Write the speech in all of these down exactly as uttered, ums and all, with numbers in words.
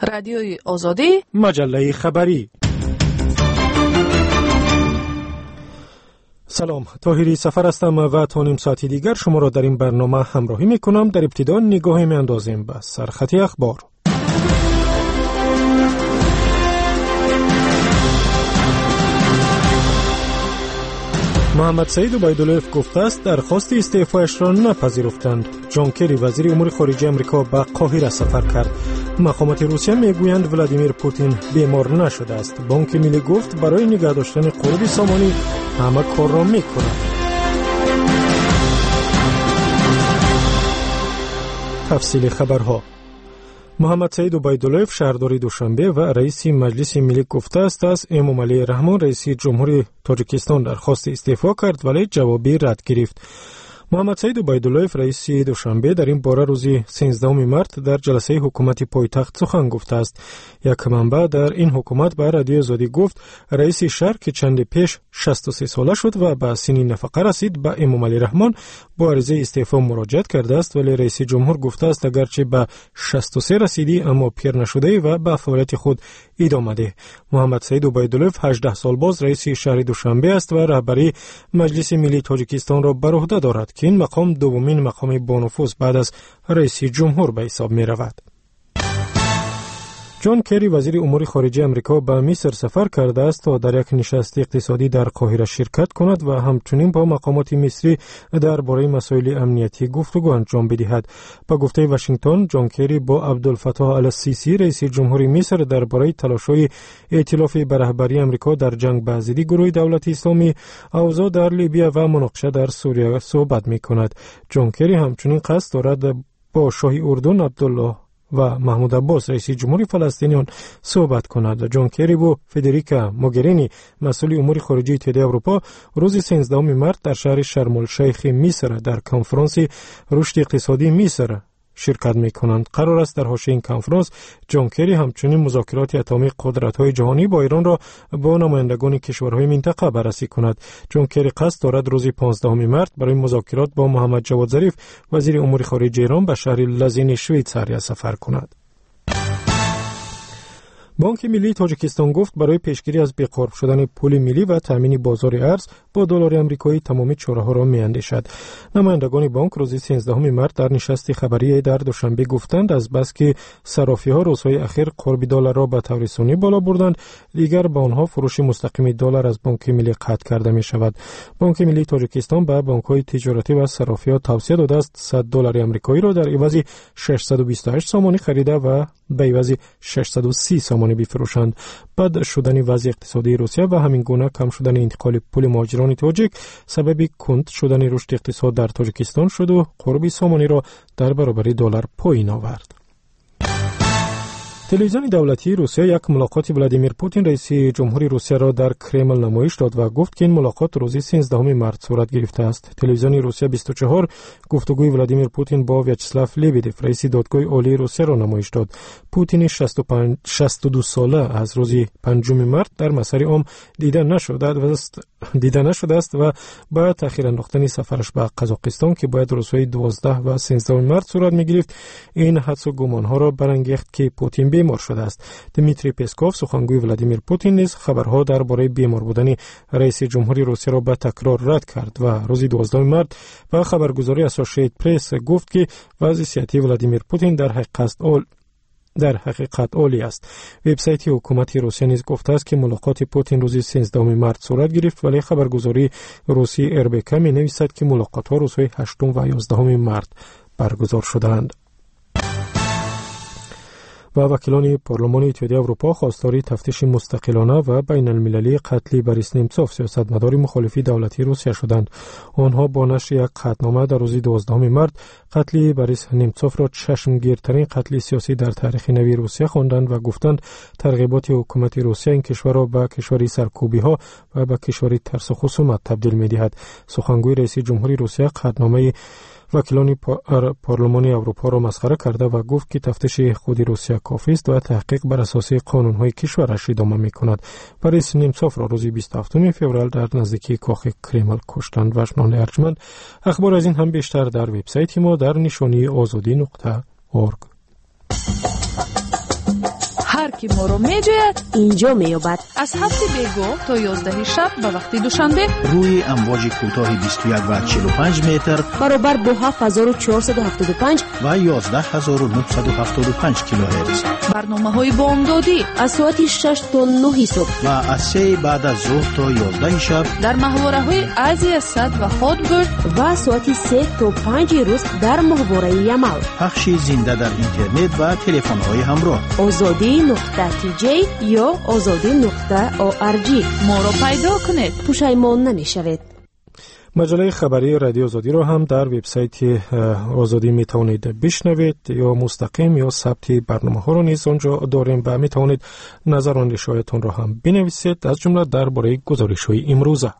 رادیوی آزادی، مجله خبری. سلام، طاهری سفر هستم و تا نیم ساعتی دیگر شما را در این برنامه همراهی می کنم. در ابتدا نگاهی می اندازیم به سرخط اخبار. محمد سعید عبیدالله گفته است درخواست استعفایش را نپذیرفتند. جان کری وزیر امور خارجه آمریکا به قاهره سفر کرد. مقامات روسیه میگویند ولادیمیر پوتین بیمار نشده است. بانک ملی گفت برای نگه داشتن قربی سامانی همه کار را میکند. تفصیل خبرها. محمد سعید عبیدالله شهردار دوشنبه و رئیس مجلس ملی گفته است از امام علی رحمان رئیس جمهوری تاجیکستان درخواست استعفا کرد ولی جوابی رد گرفت. محمد سعید عبیدالله رئیس دوشنبه در این باره روز سیزدهم مارس در جلسه حکومت پایتخت سخن گفته است. یک منبع در این حکومت به رادیو آزادی گفت رئیس شهر که چند پیش شصت و سه ساله شد و به سن نفقه رسید به امام علی رحمان با عریضه استعفا مراجعت کرده است، ولی رئیس جمهور گفته است اگرچه به شصت و سه رسیدی اما پیر نشده و به فعالیت خود ادامه ده. محمد سعید عبیدالله هجده سال باز رئیس شهر دوشنبه است و رهبری مجلس ملی تاجیکستان را بر عهده دارد که این مقام دومین مقام بانفوذ بعد از رئیس جمهور به حساب می رود. جان کری وزیر امور خارجه آمریکا به مصر سفر کرده است تا در یک نشست اقتصادی در قاهره شرکت کند و همچنین با مقامات مصری درباره مسائل امنیتی گفتگو انجام بدهد. با گفته واشنگتن، جان کری با عبدالفتاح السیسی رئیس جمهوری مصر درباره تلاش‌های ائتلاف به رهبری آمریکا در جنگ با ضد گروه دولت اسلامی، اوضاع در لیبیا و مناقشه در سوریه صحبت می‌کند. جان کری همچنین قصد دارد با شاه اردن عبدالله و محمود عباس رئیس جمهوری فلسطینیان صحبت کند. جان کری و فدریکا موگرینی مسئول امور خارجه اتحادیه اروپا روز سیزدهم مارس در شهر شرم الشیخ مصر در کنفرانس رشد اقتصادی مصر شرکت می کنند. قرار است در حاشیه این کنفرانس جان کری همچنین مذاکرات اتمی قدرت‌های جهانی با ایران را با نمایندگان کشورهای منطقه بررسی کند. جان کری قصد دارد روز پانزدهم مارس برای مذاکرات با محمد جواد ظریف وزیر امور خارجه ایران به شهر لزین شویتزاریا سفر کند. بانک ملی تاجیکستان گفت برای پیشگیری از بی‌قرب شدن پول ملی و تامین بازار ارز با دلار آمریکایی تمام چاره‌ها را می‌اندیشد. نمایندگان بانک روز سیزدهم مارس در نشست خبری در دوشنبه گفتند از بس که صرافی‌ها روزهای اخیر قرب دلار را به طور ثانی بالا بردند، دیگر به آنها فروش مستقیم دلار از بانک ملی قطع کرده می‌شود. بانک ملی تاجیکستان به بانک‌های تجارتی و صرافی‌ها توصیه داده است صد دلار آمریکایی را در عوض ششصد و بیست و هشت سامانی خریده و به عوض ششصد و سی سامانی بفروشند. بعد شدن وضع اقتصادی روسیه و همین گونه کم شدن انتقال پول مهاجران تاجیک سبب کند شدن رشد اقتصاد در تاجیکستان شد و قرب سامانی را در برابر دلار پایین آورد. تلویزیون دولتی روسیه یک ملاقات ولادیمیر پوتین رئیس جمهوری روسیه را در کرمل نمایش داد و گفت که این ملاقات روز سیزدهم مارس صورت گرفته است. تلویزیون روسیه بیست و چهار گفتگوی ولادیمیر پوتین با ویاچسلاو لبدف رئیس دادگاه عالی روسیه را نمایش داد. پوتین شصت و دو ساله از روز پنجم مارس در مسیر عام دیده نشده است دیده نشده است و با تأخیر انداختن سفرش به قزاقستان که باید روزهای دوازده و سیزده مارس صورت می‌گرفت، این حدس و گمان‌ها را برانگیخت که پوتین بیمار شده است. دمیتری پسکوف سخنگوی ولادیمیر پوتین نیز خبرها درباره بیمار بودن رئیس جمهوری روسیه را به تکرار رد کرد و روز دوازده مارس با خبرگزاری اسوسییتد پرس گفت که وضع صحتی ولادیمیر پوتین در حقیقت اول در حقیقت عالی است. وبسایت حکومت روسیه نیز گفته است که ملاقات پوتین روز سیزدهم مارس صورت گرفت، ولی خبرگزاری روسی اربک می نویسد که ملاقات‌ها روزهای هشتم و یازدهم مارس برگزار شدند. و وکیلان پارلمان اتحادیه اروپا خواستار تفتیش مستقلانه و بین المللی قتل بوریس نیمتسوف سیاستمدار مخالف دولتی روسیه شدند. آنها با نشر یک خطنامه در روز دوازدهم مارس قتل بوریس نیمتسوف را چشمگیرترین قتل سیاسی در تاریخ نوی روسیه خواندند و گفتند ترغیبات حکومت روسیه این کشور را به کشوری سرکوبی‌ها و به کشوری ترس و خصومت تبدیل می‌دهد. سخنگوی رئیس جمهوری روسیه خطنامه وکیلان پارلمانی اروپا را مسخره کرده و گفت که تفتیش خود روسیه کافی است و تحقیق بر اساس قانون‌های کشورش ادامه می‌کند. بوریس نیمتسوف را روز بیست و هفتم فوریه در نزدیکی کاخ کرمل کشتند. و شنونده ارجمند، اخبار از این هم بیشتر در وبسایت ما در نشانی آزادی نقطه اورگ. هر کی ما رو میجوید اینجا میابد. از هفت بیگو تا یازده شب به وقت دوشنبه روی امواج کوتاه بیست و یک و چهل و پنج متر برابر با هفت هزار و چهارصد و هفتاد و پنج و یازده هزار و نهصد و هفتاد و پنج کیلوهرتز. برنامه های بامدادی از ساعت شش تا نه صبح و از سه بعد از ظهر تا یازده شب در محوره های آزیا صد و هودگورد و ساعت سه تا پنج روز در محوره یمل. پخش زنده در اینترنت و تلفن های همراه. آزادی نقطه تی جی یا آزادی نقطه او آر جی. ما رو پیدا کنید، پشیمان نمیشوید. مجله خبری رادیو آزادی رو هم در وبسایت آزادی می توانید بشنوید یا مستقیم یا ثبت برنامه ها رو نیز آنجا داریم و می توانید نظر و اندیشه‌هایتان رو هم بنویسید، از جمله درباره گزارش های امروزه.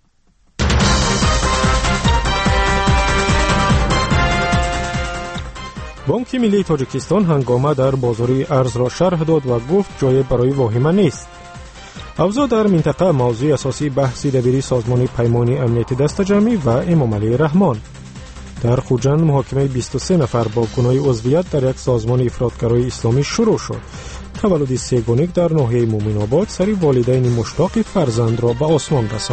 بانک ملی تاجیکستان هنگامه در بازاری ارز را شرح داد و گفت جای برای واهمه نیست. اوضاع در منطقه موضوع اساسی بحث دبیری سازمان پیمانی امنیتی دست جمعی و امام علی رحمان. در خوجند محاکمه بیست و سه نفر با گناه عضویت در یک سازمان افراطگرای اسلامی شروع شد. تولد سیگونیک در ناحیه مومن آباد سری والدین مشتاق فرزند را به آسمان رساند.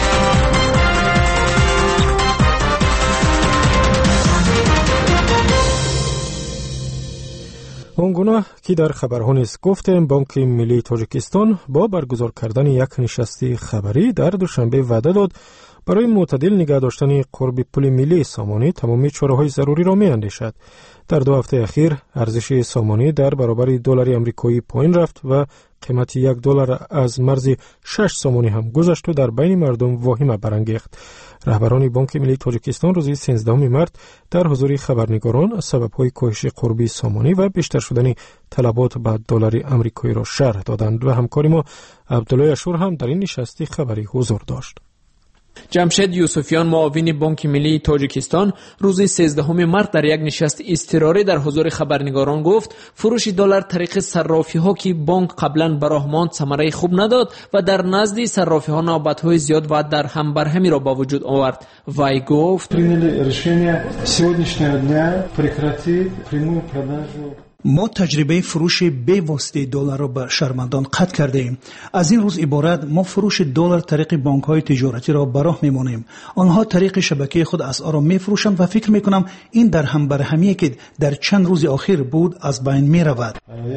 آنگونه که در خبرها نیز گفتیم، بانک ملی تاجیکستان با برگزار کردن یک نشست خبری در دوشنبه وعده داد برای معتدل نگه داشتن قرب پول ملی سامانی تمام چاره‌های ضروری را می‌اندیشد. در دو هفته اخیر ارزش سامانی در برابر دلار آمریکایی پایین رفت و قیمت یک دلار از مرز شش سامانی هم گذشت و در بین مردم واهمه برانگیخت. رهبران بانک ملی تاجیکستان روز سیزدهم مارس در حضور خبرنگاران سبب‌های کاهش قربی سامانی و بیشتر شدن طلبات به دلار آمریکایی را شرح دادند و همکار ما عبدالله اشور هم در این نشست خبری حضور داشت. جمشید یوسفیان معاون بانک ملی تاجیکستان روز سیزدهم مارس در یک نشست اضطراری در حضور خبرنگاران گفت فروش دلار طریق صرافی ها که بانک قبلا براه ماند ثمره خوب نداد و در نزد صرافی ها نوبت های زیاد و در هم برهمی را با وجود آورد. وی گفت ما تجربه فروش به واسطه دلار را به شهروندان قطع کرده ایم. از این روز عبارت ما فروش دلار طریق بانک های تجارتی را براه میمانیم. آنها طریق شبکه خود اسعار را میفروشند و فکر میکنم این در هم برهمی که در چند روز اخیر بود از بین میرود.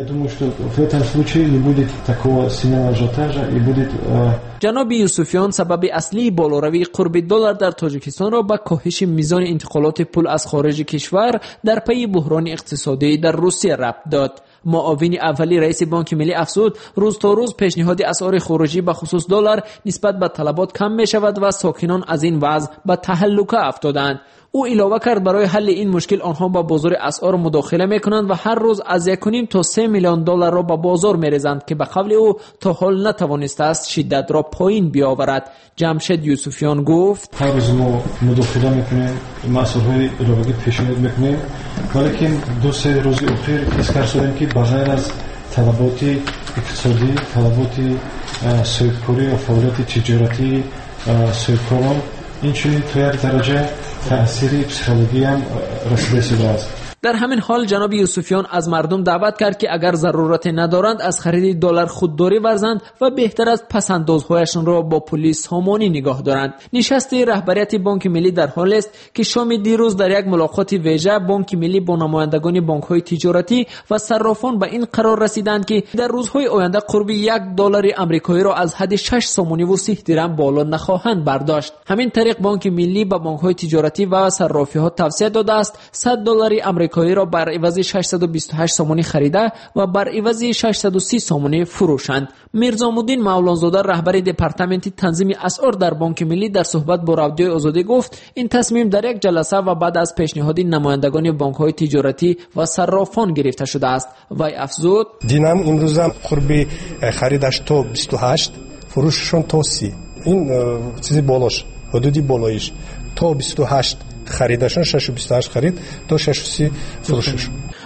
جناب یوسفیان سبب اصلی بالاروی قرب دلار در تاجیکستان را به کاهش میزان انتقالات پول از خارج کشور در پی بحران اقتصادی در روسیه ربط داد. معاون اولی رئیس بانک ملی افزود روز تا روز پیشنهاد اسعار خارجی به خصوص دلار نسبت به طلبات کم می شود و ساکنان از این وضع به تهلکه افتادند. او علاوه کرد برای حل این مشکل آنها با بازار اسعار مداخله میکنند و هر روز از یک و نیم تا سه میلیون دلار را به بازار میریزند که به قول او تا حال نتوانسته است شدت را پایین بیاورد. جمشید یوسفیان گفت هر روز ما مداخله میکنیم، مسائل علاوه پیشنهاد میکنیم، ولی دو سه روز اخیر حس کردیم که بغیر از طلبات اقتصادی، طلبات سودکاری و فعالیت تجارتی سودکاران این چنین تو یک درجه تأثیری پسیکولوژی هم رسیده شده است. در همین حال جناب یوسفیان از مردم دعوت کرد که اگر ضرورت ندارند از خرید دلار خودداری ورزند و بهتر از پسندازهایشان را با پلیس سامانی نگاه دارند. نشست رهبریت بانک ملی در حال است که شام دیروز در یک ملاقات ویژه بانک ملی با نمایندگان بانک‌های تجارتی و صرافان به این قرار رسیدند که در روزهای آینده قرب یک دلار آمریکایی را از حد شش سامانی و سی درم بالا نخواهند برداشت. همین طریق بانک ملی به بانک‌های تجارتی و صرافی‌ها توصیه داده است صد دلار آمریکایی را بر عوض ششصد و بیست و هشت سامانی خریده و بر عوض ششصد و سی سامانی فروشند. میرزامودین مولانزاده رهبر دپارتمنت تنظیم اسعار در بانک ملی در صحبت با رادیوی آزادی گفت این تصمیم در یک جلسه و بعد از پیشنهاد نمایندگان بانک‌های تجارتی و صرافان گرفته شده است. وی افزود دینم امروز هم قرب خریدش تا بیست و هشت فروششون تا سی این چیزی بالاش حدودی بالایش تا بیست و هشت خریدشون شش و بیست و هشت خرید تا شش و سی فروشش.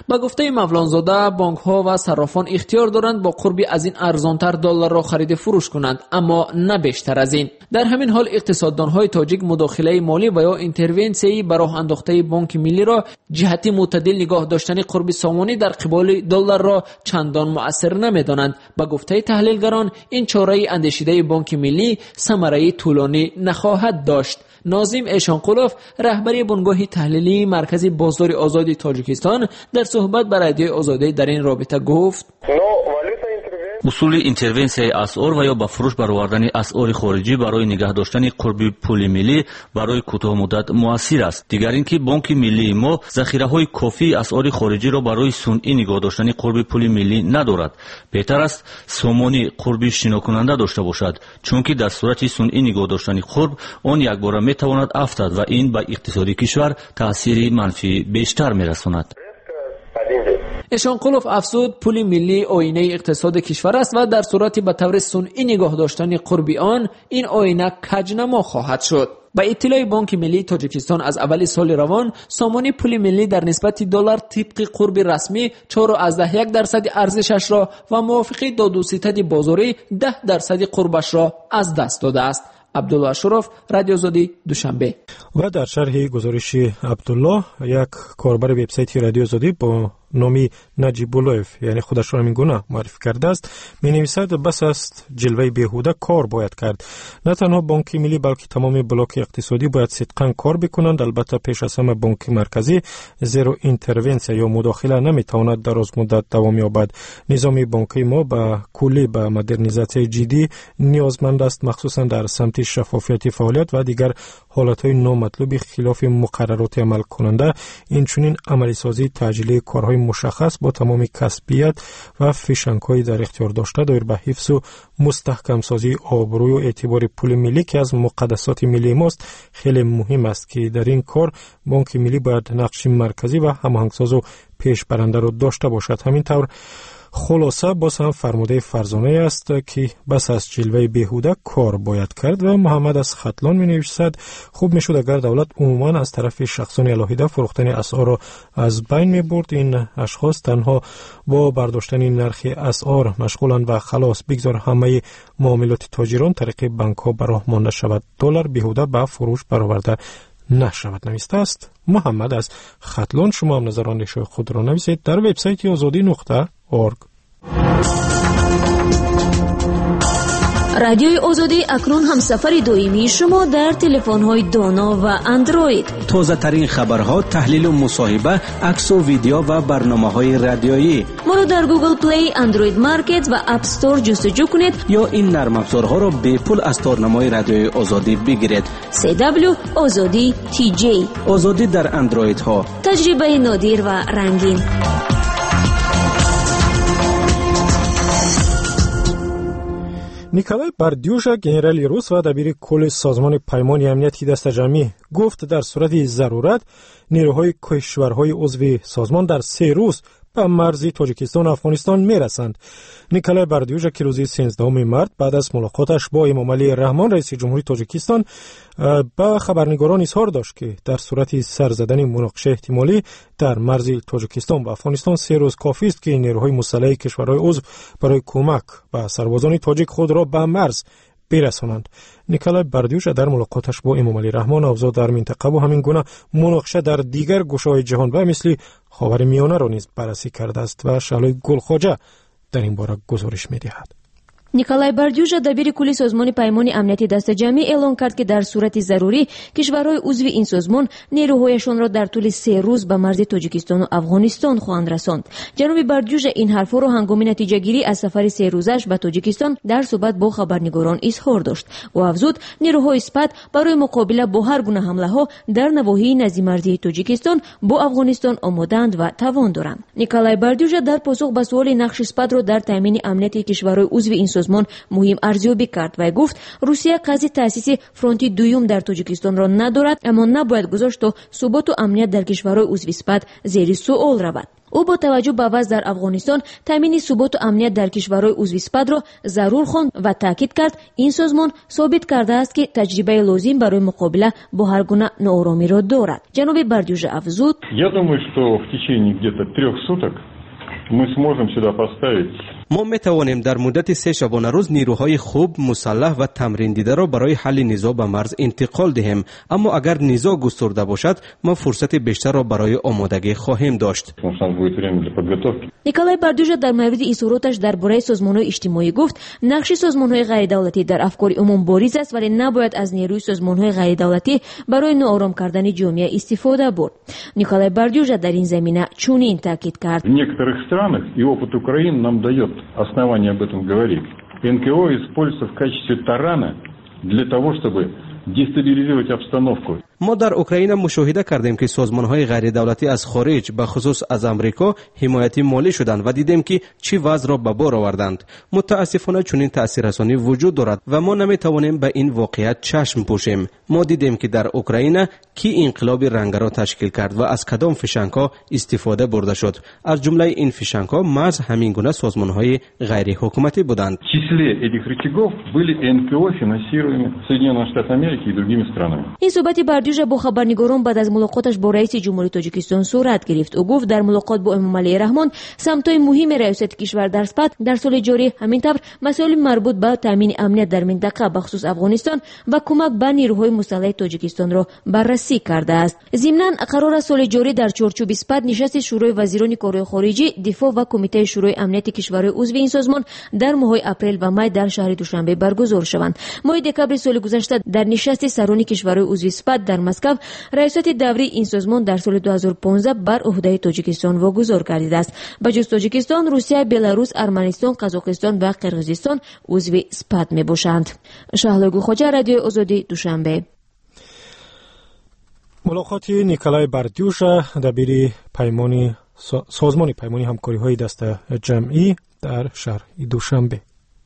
با گفته مولانزاده بانک ها و صرافان اختیار دارند با قربی از این ارزانتر دلار را خرید فروش کنند، اما نه بیشتر از این. در همین حال اقتصاددان های تاجیک مداخله مالی و یا اینترونسیی به راه انداخته بانک ملی را جهتی معتدل نگاه داشتن قربی سامانی در قبال دلار را چندان مؤثر نمیدانند. با گفته تحلیلگران این چاره اندیشیده بانک ملی ثمره طولانی نخواهد داشت. ناظم ایشانقولوف رهبری بنگاه تحلیلی مرکز بازار آزاد تاجیکستان در صحبت با رادیو آزادی در این رابطه گفت: усули интервенсияи асъор ва ё ба фурӯш баровардани асъори хориҷӣ барои нигоҳ доштани қурби пули миллӣ барои кӯтоҳмуддат муассир аст. Дигар ин ки бонки миллии мо захираҳои кофии асъори хориҷиро барои сунъӣ нигоҳ доштани қурби пули миллӣ надорад. беҳтар аст сомони қурби шинокунанда дошта бошад, чунки дар сурати сунъӣ нигоҳ доштани қурб он якбора метавонад афтад ва ин ба иқтисоди кишвар таъсири манфӣ бештар мерасонад. ایشانقولوف افزود پول ملی آینه اقتصاد کشور است و در صورتی به طور صنعی نگاه داشتن قرب آن این آینه کجنما خواهد شد. با اطلاع بانک ملی تاجیکستان از اول سال روان سامانه پول ملی در نسبت دلار طبق قرب رسمی چهار و یک درصد ارزشش را و موافق داد و ستد بازاری ده درصد قربش را از دست داده است. عبدالله شرف، رادیو آزادی، دوشنبه. و در شرح گزارش عبدالله، یک کاربر وبسایت رادیو آزادی با نامی نجیبولوف یعنی خودش را همین گونه معرفی کرده است، می نویسد بس است جلوه بیهوده کار باید کرد. نه تنها بانک ملی بلکه تمام بلاک اقتصادی باید صدقاً کار بکنند. البته پیش از همه بانک مرکزی، زیرا اینترونسیا یا مداخله نمیتواند دراز مدت دوام یابد. نظام بانکی ما با کلی به مدرنیزاسیون جدی نیازمند است، مخصوصا در سمت شفافیت فعالیت و دیگر حالتهای نامطلوب خلاف مقررات عمل کننده. این چنین عملی سازی تعجیلی کارهای مشخص با تمام کسبیت و فشنگ‌های در اختیار داشته دایر به حفظ و مستحکم سازی آبروی و اعتبار پول ملی که از مقدسات ملی ماست خیلی مهم است که در این کار بانک ملی باید نقش مرکزی و هماهنگساز و پیشبرنده را داشته باشد. همین طور خلاصه باز هم فرموده فرزانه است که بس از جلوه بیهوده کار باید کرد. و محمد از خطلان می نویسد خوب می شد اگر دولت عموما از طرف شخصان الهیده فروختن اسعار را از بین می برد. این اشخاص تنها با برداشتن نرخ اسعار مشغولند و خلاص بگذار همه معاملات تاجران طریق بانک ها به راه مانده شود، دلار بیهوده به فروش برآورده نشود. نویسته است محمد از خطلان. شما هم نظر اندیشه خود را نویسید در وبسایت آزادی نقطه اورگ. رادیوی آزادی اکنون هم سفر دائمی شما در تلفن‌های دانا و اندروید. تازه ترین خبرها، تحلیل و مصاحبه، عکس و ویدیو و برنامه‌های رادیویی. ما رو در گوگل پلی، اندروید مارکت و اپ استور جستجو کنید یا این نرم افزارها را به پول از تارنمای رادیوی آزادی بگیرید. سی دبلیو آزادی تی جی. آزادی در اندروید ها. تجربه نادر و رنگین. نیکولای باردیوژا گنرالی روس و دبیر کل سازمان پیمان امنیتی دست جمعی گفت در صورت ضرورت نیروهای کشورهای عضو سازمان در سه روز به مرز تاجیکستان و افغانستان میرسند. نیکولای باردیوژا که روز سیزدهم مارس بعد از ملاقاتش با امام علی رحمان رئیس جمهوری تاجیکستان با خبرنگاران اظهار داشت که در صورت سر زدن مناقشه احتمالی در مرز تاجیکستان و افغانستان سه روز کافی است که نیروهای مسلح کشورهای عضو برای کمک به سربازان تاجیک خود را به مرز برسانند. نیکولای باردیوژا در ملاقاتش با امام علی رحمان اوضاع در منطقه و همین گونه مناقشه در دیگر گوشه‌های جهان و مثل خاورمیانه را نیز بررسی کرده است و شعلای گلخواجه در این باره گزارش می‌دهد. نیکولای باردیوژا دبیر کلی سازمان پیمان امنیتی دست جمعی اعلام کرد که در صورت ضروری کشورهای عضو این سازمان نیروهایشان را در طول سه روز به مرز تاجیکستان و افغانستان خواهند رساند. جناب باردیوژا این حرفا را هنگام نتیجه گیری از سفر سه روزش به تاجیکستان در صحبت با خبرنگاران اظهار داشت و افزود نیروهای سپاه برای مقابله با هر گونه حمله ها در نواحی نزدیک مرزی تاجیکستان با افغانستان آمادند و توان دارند. نیکولای باردیوژا در پاسخ به سوال نقش سپاه را در تامین امنیت کشورهای عضو این سازمان مهم ارزیابی کرد و گفت روسیه قصد تأسیس فرانت دوم در تاجیکستان را ندارد، اما نباید گذاشت تا ثبات و امنیت در کشورهای عضو اسپاد زیر سوال رود. او با توجه به وضع در افغانستان تامین ثبات و امنیت در کشورهای عضو اسپاد را ضرور خواند و تاکید کرد این سازمان ثابت کرده است که تجربه لازم برای مقابله با هر گونه ناآرامی را دارد. جناب بردیوژه افزود: Я думаю, что в течение где-то трех суток мы сможем сюда поставить. ما می توانیم در مدت سه شبانه روز نیروهای خوب، مسلح و تمرین دیده را برای حل نزاع به مرز انتقال دهیم، اما اگر نزاع گسترده باشد ما فرصت بیشتر را برای آمادگی خواهیم داشت. نیکولای بردیوژه در مورد اظهاراتش درباره سازمان‌های اجتماعی گفت نقش سازمان‌های غیردولتی در افکار عموم بارز است، ولی نباید از نیروی سازمان‌های غیردولتی برای ناآرام کردن جامعه استفاده برد. نیکولای بردیوژه در این زمینه چنین تاکید کرد: В некоторых странах и опыт Украины нам дает основание об этом говорить. эн ка о используется в качестве тарана для того, чтобы дестабилизировать обстановку. ما در اوکراین مشاهده کردیم که سازمان‌های غیر دولتی از خارج به خصوص از امریکا حمایت مالی شدند و دیدیم که چه وضع را به بار آوردند. متاسفانه چنین تاثیررسانی وجود دارد و ما نمی‌توانیم به این واقعیت چشم پوشیم. ما دیدیم که در اوکراین کی انقلاب رنگارنگ تشکیل کرد و از کدام فشنگ‌ها استفاده برده شد. از جمله این فشنگ‌ها محض همین گونه سازمان‌های غیر حکومتی بودند. В числе этих рычагов были эн ка о, финансируемые Соединенными Штатами Америки и другими странами. این صحبت بردیوژه با خبرنگاران بعد از ملاقاتش با رئیس جمهوری تاجیکستان صورت گرفت. او گفت در ملاقات با امامعلی رحمان سمت‌های مهم ریاست کشور در اسپاد در سال جاری همینطور مسائل مربوط به تامین امنیت در منطقه به خصوص افغانستان و کمک به نیروهای مسلح تاجیکستان را بررسی کرده است. ضمناً قرار است سال جاری در چارچوب اسپاد نشست شورای وزیران کارهای خارجی، دفاع و کمیته شورای امنیت کشورهای عضو این سازمان در ماه‌های اپریل و می در شهر دوشنبه برگزار شوند. ماه دکمبر سال گذشته در نشست سران کشورهای عضو اسپاد در مسکو ریاست دوری این سازمان در سال دو هزار و پانزده بر عهده تاجیکستان واگذار گردیده است. به جز تاجیکستان، روسیه، بلاروس، ارمنستان، قزاقستان و قرقیزستان عضو اسپاد میباشند. شهلا گوخوجه، رادیو آزادی، دوشنبه. ملاقات نیکولای بردیوژه دبیر پیمانی سازمان پیمانی همکاری‌های دست جمعی در شهر دوشنبه.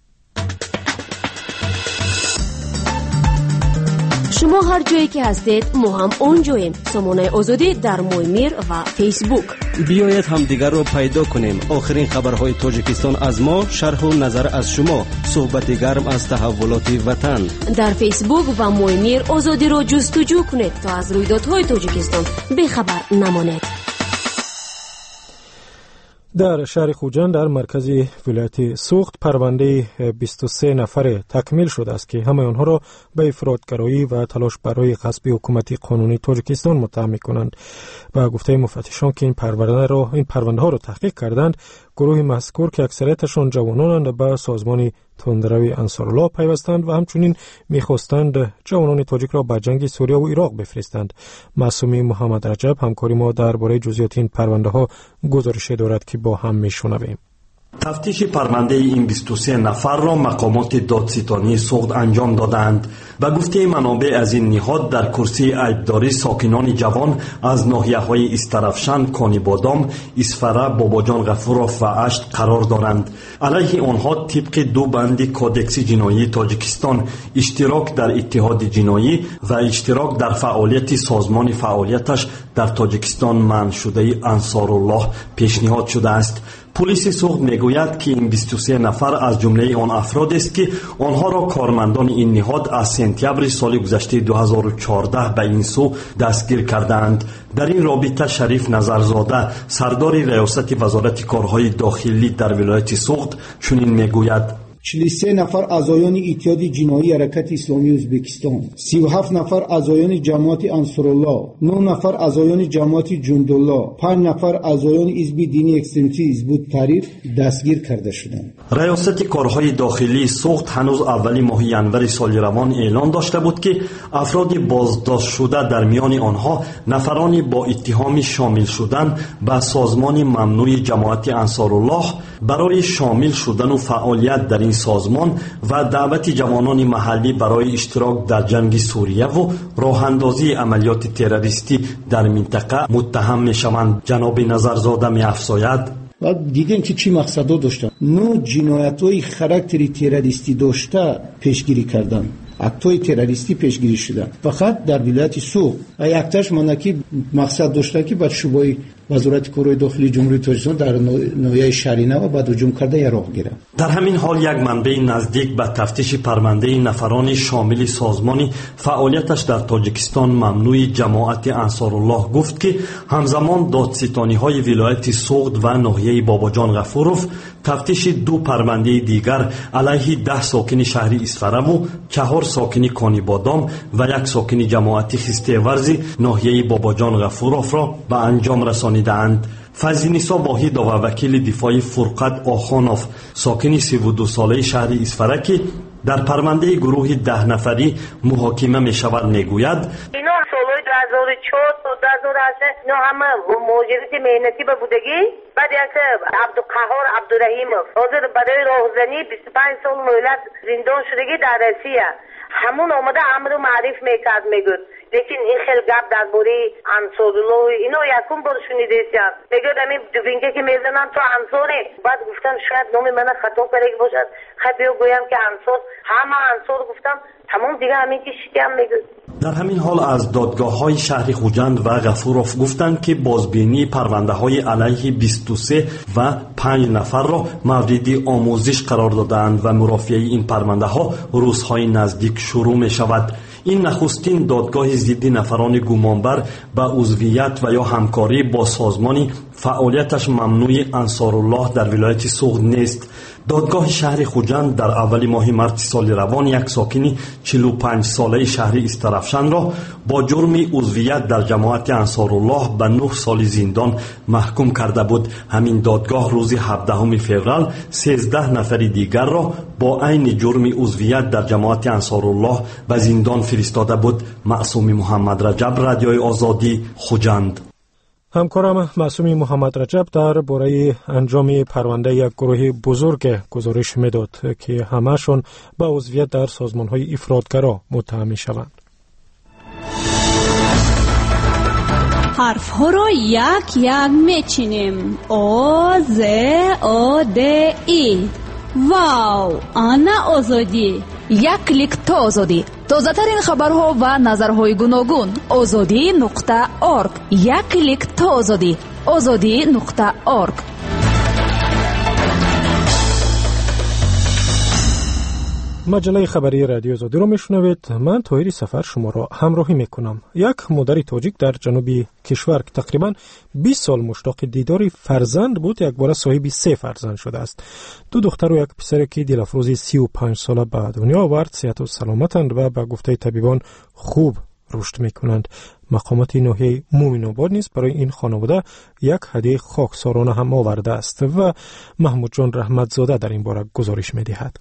شما هر جایی که هستید ما هم اونجاییم. سامانه آزادی در مویمیر و فیسبوک. بیایید هم دیگر رو پیدا کنیم. آخرین خبرهای تاجیکستان از ما، شرح و نظر از شما، صحبت گرم از تحولات وطن. در فیسبوک و مویمیر آزادی رو جستجو کنید تا از رویدادهای تاجیکستان بیخبر نمانید. در شهر خوجان در مرکز ولایت سوخت پرونده بیست و سه نفر تکمیل شده است که همه آنها را به افراطگرایی و تلاش برای غصب حکومت قانونی تاجیکستان متهم می‌کنند. با گفته مفتشان که این پرونده را این پرونده ها را تحقیق کردند، گروه مذکور که اکثریتشان جوانانند به سازمان تندروی انصارالله پیوستند و همچنین می‌خواستند جوانان تاجیک را به جنگ سوریه و عراق بفرستند. معصومی محمد رجب همکاری ما درباره جزئیات این پرونده ها گزارش دارد که با هم میشنویم. تفتیش پرونده این بیست و سه نفر را مقامات دادستانی سوخت انجام دادند. به گفته منابع از این نهاد در کرسی عیبداری ساکنان جوان از ناحیه‌های استرفشن، کانی بادام، اسفره، باباجان غفورов و اشت قرار دارند. علیه آنها طبق دو بند کودکس جنایی تاجیکستان اشتراک در اتحاد جنایی و اشتراک در فعالیت سازمان فعالیتش در تاجیکستان منع شده انصارالله پیشنهاد شده است. پلیس سوخت میگوید که این بیست و سه نفر از جمله آن افراد است که آنها را کارمندان این نهاد از سپتامبر سال گذشته دو هزار و چهارده به این سو دستگیر کردند. در این رابطه شریف نظرزاده سردار ریاست وزارت کارهای داخلی در ولایت سوخت چنین میگوید: چهل و سه نفر اعضایان اتحاد جنایی حرکت اسلامی ازبکستان، سی و هفت نفر اعضایان جماعت انصارالله، نه نفر اعضایان جماعت جندالله، پنج نفر اعضایان حزب دینی اکستریمیستی حزب التحریر دستگیر کرده شدند. ریاست کارهای داخلی سوخت هنوز اولی ماه ینور سال روان اعلان داشته بود که افراد بازداشت شده در میان آنها نفرانی با اتهام شامل شدن به سازمان ممنوع جماعت انصارالله برای شامل شدن و فعالیت در این سازمان و دعوت جوانان محلی برای اشتراک در جنگ سوریه و راه اندازی عملیات تروریستی در منطقه متهم می شوند. جناب نظرزاده می افزاید: و دیدیم که چی مقصدا داشتن. نو جنایت‌های خاراکتری تروریستی داشته پیشگیری کردن، اکت‌های تروریستی پیشگیری شدن. فقط در ولایت سوق یکتاش منکی مقصد داشته که بعد شبای وزارت کارهای داخلی جمهوری تاجیکستان در ناحیه شرینه و بعد هجوم کرده یا راه گیره. در همین حال یک منبع نزدیک به تفتیش پرونده نفران شامل سازمانی فعالیتش در تاجیکستان ممنوع جماعت انصارالله گفت که همزمان دادستانی‌های ولایت سوغد و ناحیه باباجان غفوروف تفتیش دو پرونده دیگر علیه ده ساکن شهر اسفره و چهار ساکن کانی بادام و یک ساکن جماعت خسته ورزی ناحیه باباجان غفوروف را به انجام رسانیدند. فضل‌نسا واحد و وکیل دفاع فرقت آخانوف ساکن سی و دو ساله شهر اسفره که در پرونده گروه ده نفری محاکمه می شود می گوید اینا سالهای دو هزار و چهار تا دو هزار و هشت اینا همه مهاجرت مهنتی به بودگی. بعد یک عبدالقهار عبدالرحیمов حاضر برای راهزنی بیست و پنج سال مهلت زندان شدگی در روسیه. همون آمده امر معرف میکرد میگود لیکن این خیلی گپ درباره انصارالله اینا یکم بار شنیدید میگه همین دوبینگه که میزنن تو انصاری. بعد گفتن شاید نام من خطا کرده باشد، خب بیا گویم که انصار، همه انصار گفتم تمام دیگه همین که شیدی هم میگه. در همین حال از دادگاه های شهر خوجند و غفوروف گفتند که بازبینی پرونده های علیه بیست و سه و پنج نفر را مورد آموزش قرار دادند و مرافعه این پرونده ها روزهای نزدیک شروع می شود. این نخستین دادگاه ضد نفران گمانبر به عضویت و یا همکاری با سازمانی فعالیتش ممنوع انصارالله در ولایت سوغد نیست. دادگاه شهر خوجند در اول ماه مارس سال روان یک ساکن چهل و پنج ساله شهر استرافشان را با جرم عضویت در جماعت انصارالله به نه سال زندان محکوم کرده بود. همین دادگاه روز هفدهم فوریه سیزده نفر دیگر را با عین جرم عضویت در جماعت انصارالله به زندان فرستاده بود. معصوم محمد رجب، رادیوی آزادی، خوجند. همکارم معصوم محمد رجب در باره انجام پرونده یک گروه بزرگ گزارش میداد که همهشون به عضویت در سازمان‌های افراطگرا متهم می‌شوند. حرف‌ها را یک یک میچینیم. او ز او د ای. واو، آنا آزادی. یک کلیک تا آزادی. تازه ترین خبرها و نظرهای گوناگون. آزادی نقطه ارگ. یک کلیک تا آزادی. آزادی نقطه ارگ. مجله خبری رادیو آزادی رو میشنوید. من طاهری سفر شما را همراهی میکنم. یک مادر تاجیک در جنوبی کشور که تقریبا بیست سال مشتاق دیدار فرزند بود، یک بار صاحب سه فرزند شده است. دو دختر و یک پسر که دلفروزی سی و پنج ساله به دنیا آورد. صحت و سلامتند و به گفته طبیبان خوب رشد میکنند. مقامات ناحیه مومن آباد نیز برای این خانواده یک هدیه خاکسارانه هم آورده است و محمود جان رحمتزاده در این باره گزارش میدهد.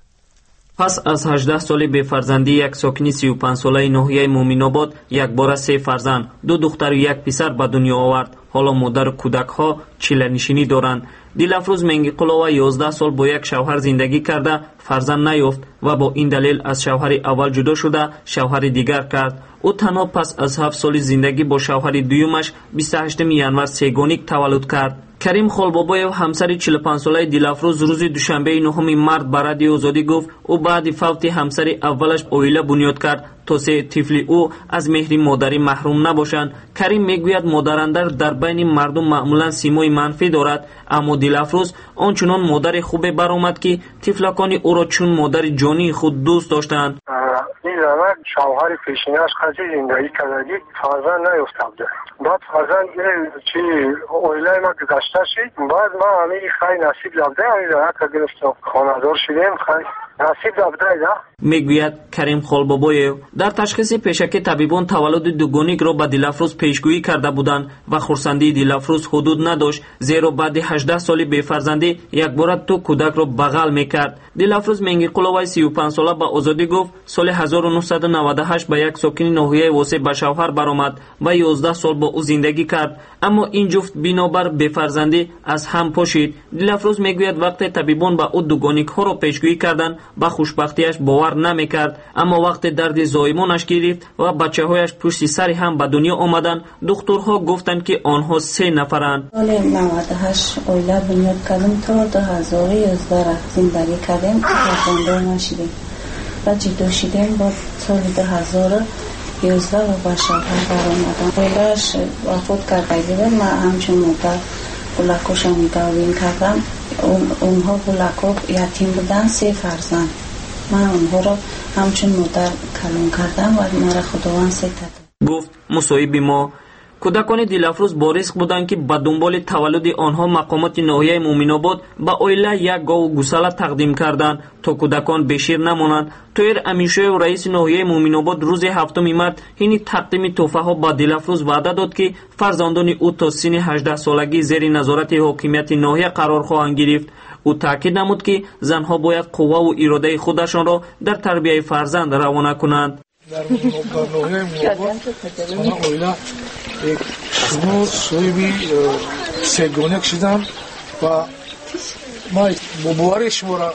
پس از هجده سال به فرزندی یک ساکنی سی و پنج ساله ناحیه مومن آباد یک بار سه فرزند، دو دختر و یک پسر به دنیا آورد. حالا مادر و کودک ها چیله‌نشینی دارند. دلفروز منگی قلوه یازده سال با یک شوهر زندگی کرده فرزند نیافت و با این دلیل از شوهر اول جدا شده شوهر دیگر کرد. او تنها پس از هفت سال زندگی با شوهر دویمش بیست و هشتم ژانویه سگانیک تولد کرد. کریم خالبابایو همسر چهل و پنج ساله دلفروز روز دوشنبه نهم مارس به رادیو آزادی گفت او بعد فوت همسر اولش اویله بنیاد کرد تا سه طفل او از مهر مادری محروم نباشند. کریم میگوید مادراندر در بین مردم معمولا سیمای منفی دارد، اما دلفروز آنچنان مادر خوبی برآمد که طفلکان او را چون مادر جانی خود دوست داشتند. این زمان شوهر پیشینش خیلی زندگی کردی فرزند نیفتاد. بعد فرزند چی اویله ما گذشته شد. بعد ما همین خیلی نصیب یافته همین که گرفتم خانه‌دار شدیم خیلی نصیب یافته ده. میگوید کریم خالبابایو در تشخیص پیشکی طبیبان تولد دوگانیک را به دلفروز پیشگویی کرده بودند و خرسندی دلفروز حدود نداشت، زیرا بعد هجده سالی به فرزندی یک بار تو کودک را بغل میکرد. دلفروز منگی قلوه سی و پنج ساله به آزادی گفت سال هزار و نهصد و نود و هشت به یک ساکن ناحیه واسه به شوهر برآمد و یازده سال با او زندگی کرد، اما این جفت بنابر به فرزندی از هم پاشید. دلفروز میگوید وقتی طبیبان به او دوگانیک ها را پیشگویی کردند به خوشبختیش باور باور نمیکرد، اما وقتی درد زایمانش گرفت و بچه‌هایش پشت سر هم به دنیا آمدند، دکترها گفتند که آنها سه نفرند. سال نود و هشت اویلا بنیاد کردیم تا دو هزار و یازده را زندگی کردیم، خانده نشدیم و جدا شدیم. با سال دو هزار و یازده و با شهر برآمدم. اویلاش وفات کرده بود. من همچون مدت بلکوش هم داوین کردم. اونها بلکو یتیم بودن، سه فرزند. من اونها را همچون مدت کلون کردم و مرا خداوند ستد. گفت مصاحب ما کودکان دلافروز با ریسک بودند که به دنبال تولد آنها مقامات ناحیه مومن‌آباد به اویلا یک گاو گوساله تقدیم کردند تا کودکان بشیر نمانند. طاهر امینشویو رئیس ناحیه مومن‌آباد روز هفتم مارس این تقدیم تحفه ها به دلافروز وعده داد که فرزندان او تا سن هجده سالگی زیر نظارت حاکمیت ناحیه قرار خواهند گرفت. او تاکید نمود که زنها باید قوه و اراده خودشان را در تربیت فرزند روانه کنند. در ناحیه مومن‌آباد اویلا یک شنو صاحبی سگانه کشیدم و ما با باور شما را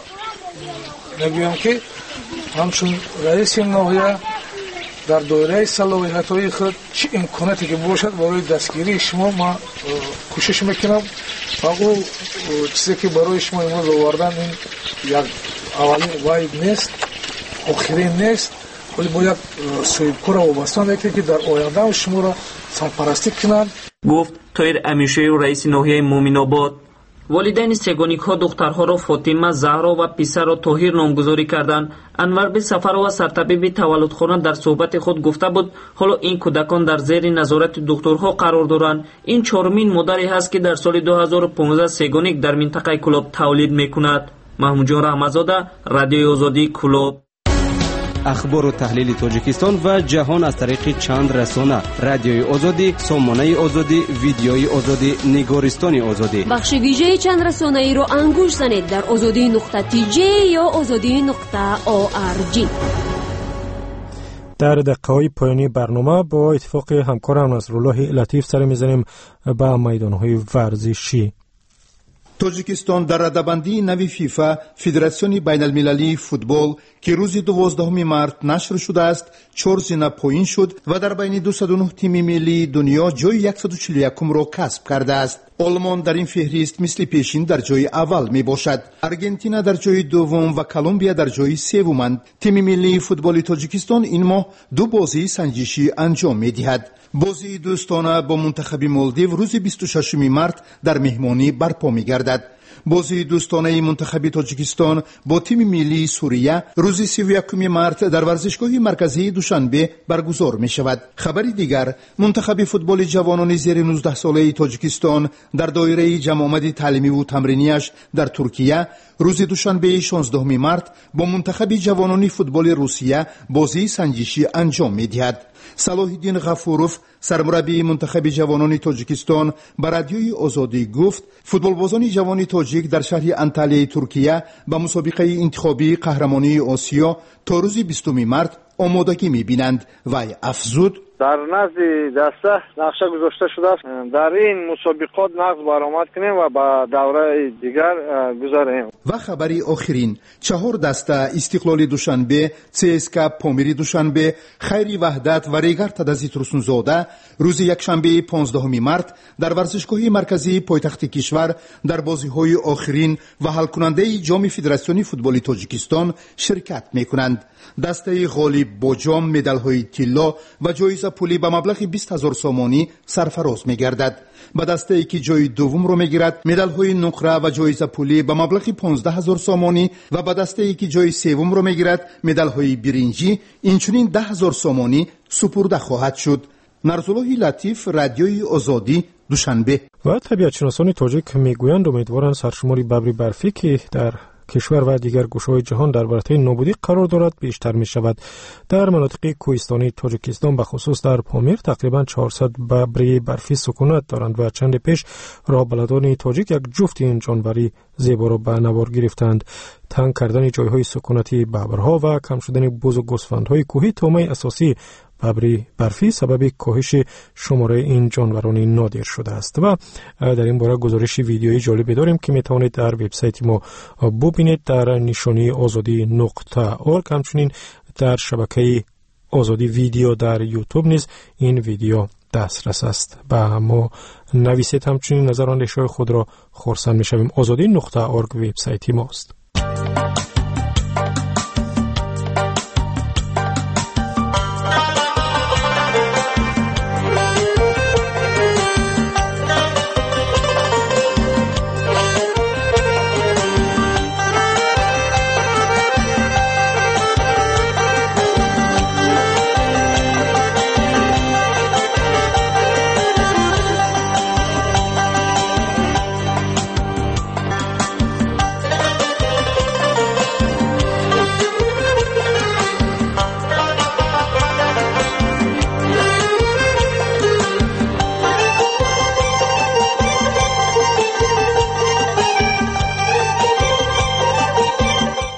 نگویم که همچون رئیس ناحیه در دایره صلاحیت های خود چه امکاناتی که باشد برای دستگیری شما ما کوشش میکنم و او چیزی که برای شما امروز آوردن این یک اولین واحد نیست، آخرین نیست، ولی باید صاحبکار وابسته نکنید که در آینده شما را سرپرستی کنند. گفت طاهر امینشویو رئیس ناحیه مومن‌آباد. والدین سگانیک ها دخترها را فاطمه، زهرا و پسر را طاهر نامگذاری کردند. انور به سفر و سرطبیب تولدخانه در صحبت خود گفته بود حالا این کودکان در زیر نظارت دکترها قرار دارند. این چهارمین مادری است که در سال دو هزار و پانزده سگانیک در منطقه کلاب تولید میکند. محمود جان رحمتزاده، رادیوی آزادی، کلاب. اخبار و تحلیل تاجیکستان و جهان از طریق چند رسانه: رادیوی آزادی، سامانه آزادی، ویدیوی آزادی، نگارستان آزادی. بخش ویژه چند رسانه ای را انگوش زنید در آزادی نقطه تی جی یا آزادی نقطه او آر جی. در دقیقه‌های پایانی برنامه با اتفاق همکارم نصرالله لطیف سر می‌زنیم به میدان‌های ورزشی. توجیکستان در رده‌بندی نوی فیفا فدراسیون بین المللی فوتبال که روز دوازدهم مارس نشر شده است چهار زینه پایین شد و در بین دویست و نه تیم ملی دنیا جای صد و چهل و یک را کسب کرده است. آلمان در این فهرست مثل پیشین در جای اول می باشد. ارژانتین در جای دوم و کلمبیا در جای سومند. تیم ملی فوتبال تاجیکستان این ماه دو بازی سنجشی انجام می دهد. بازی دوستانه با منتخب مالدیو روز بیست و ششم مارس در مهمانی برپا می گردد. بازی دوستانه منتخب تاجیکستان با تیم ملی سوریه روز سی و یکم مارس در ورزشگاه مرکزی دوشنبه برگزار می شود. خبری دیگر، منتخب فوتبال جوانان زیر نوزده ساله تاجیکستان در دایره جمع آمد تعلیمی و تمرینیش در ترکیه روز دوشنبه شانزدهم مارس با منتخب جوانان فوتبال روسیه بازی سنجشی انجام می دهد. صلاح الدین غفوروف سرمربی منتخب جوانان تاجیکستان به رادیوی آزادی گفت فوتبالبازان جوان تاجیک در شهر انتالیه ترکیه به مسابقه انتخابی قهرمانی آسیا تا روز بیستم مارس آمادگی می‌بینند و افزود در نزد دسته نقشه گذاشته شده است در این مسابقات نقش برآمد کنیم و به دوره دیگر گذاریم. و خبری آخرین، چهار دسته استقلال دوشنبه، سی اس کے پامیری دوشنبه، خیری وحدت و ریگر تدازی ترسونزاده روز یکشنبه پانزدهم مارس در ورزشگاه مرکزی پایتخت کشور در بازی‌های آخرین و حل کننده جام فدراسیون فوتبال تاجیکستان شرکت می‌کنند. دسته غالب با جام، مدال‌های طلا و جایزه پولی به مبلغ بیست هزار سومانی سرفراز می‌گردد. به دسته‌ای که جای دوم را می‌گیرد مدال‌های نقره و جایزه پولی به مبلغ پانزده هزار سومانی و به دسته‌ای که جای سوم را می‌گیرد مدال‌های برنجی اینچنین ده هزار سومانی سپرده خواهد شد. نصرالله لطیف، رادیوی آزادی، دوشنبه. و طبیعت‌شناسان تاجیک میگویند امیدوارند سرشماری ببر برفی که در کشور و دیگر گوشه‌های جهان در برابر نابودی قرار دارد بیشتر می شود. در مناطق کوهستانی تاجیکستان به خصوص در پامیر تقریبا چهارصد ببر برفی سکونت دارند و چند پیش راهبلدان تاجیک یک جفت این جانوری زیبا را به نوار گرفتند. تنگ کردن جایهای سکونتی ببرها و کم شدن بز و گوسفندهای کوهی تومه اساسی ببری برفی سبب کاهش شماره این جانوران نادر شده است. و در این باره گزارش ویدیویی جالبی داریم که میتوانید در وبسایت ما ببینید در نشانی آزادی نقطه اورگ. همچنین در شبکه آزادی ویدیو در یوتیوب نیز این ویدیو دسترس است. با ما نویسید، همچنین نظر و اندیشه خود را خرسند میشویم. آزادی نقطه اورگ وبسایت ماست.